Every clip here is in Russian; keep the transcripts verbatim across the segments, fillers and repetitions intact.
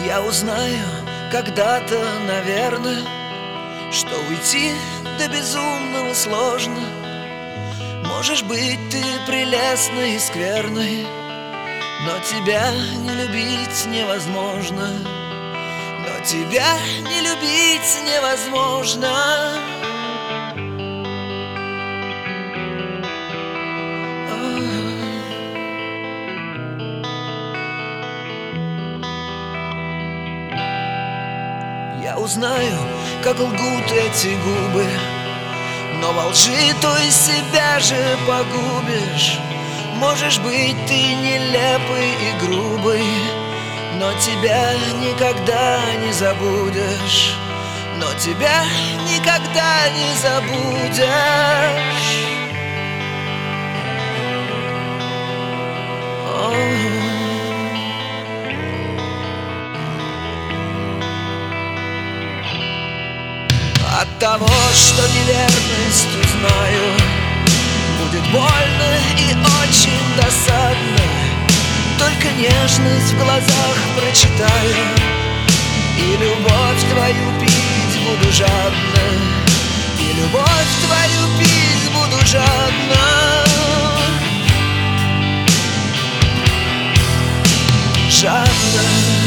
Я узнаю когда-то, наверное, что уйти до безумного сложно. Можешь быть ты прелестной и скверной, но тебя не любить невозможно. Но тебя не любить невозможно. Я узнаю, как лгут эти губы, но во лжи той себя же погубишь. Можешь быть ты нелепый и грубый, но тебя никогда не забудешь. Но тебя никогда не забудешь. От того, что неверность узнаю, будет больно и очень досадно. Только нежность в глазах прочитаю, и любовь твою пить буду жадно. И любовь твою пить буду жадно. Жадно.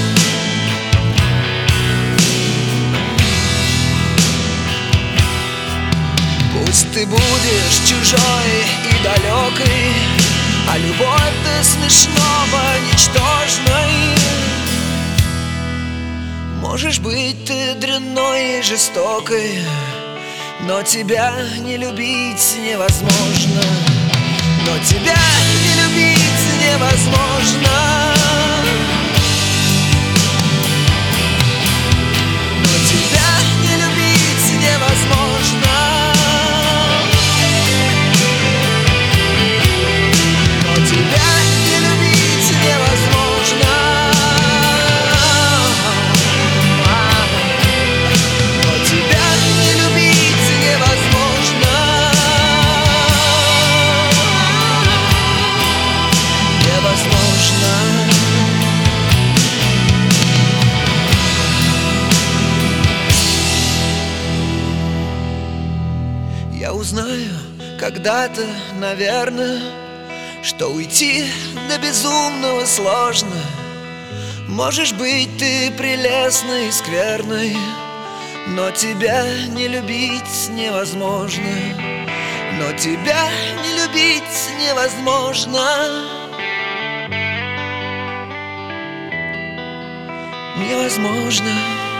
Пусть ты будешь чужой и далекой, а любовь до смешного ничтожной. Можешь быть ты дрянной и жестокой, но тебя не любить невозможно. Но тебя не любить невозможно. Но тебя не любить невозможно. Я узнаю когда-то, наверное, что уйти до безумного сложно. Можешь быть ты прелестной и скверной, но тебя не любить невозможно. Но тебя не любить невозможно. Невозможно.